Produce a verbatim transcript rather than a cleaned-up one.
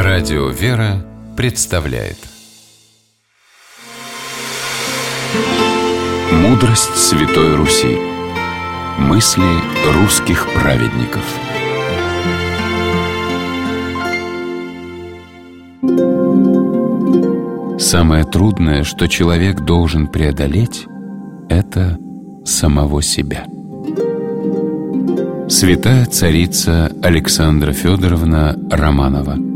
Радио «Вера» представляет Мудрость Святой Руси. Мысли русских праведников. Самое трудное, что человек должен преодолеть, это самого себя. Святая царица Александра Федоровна Романова.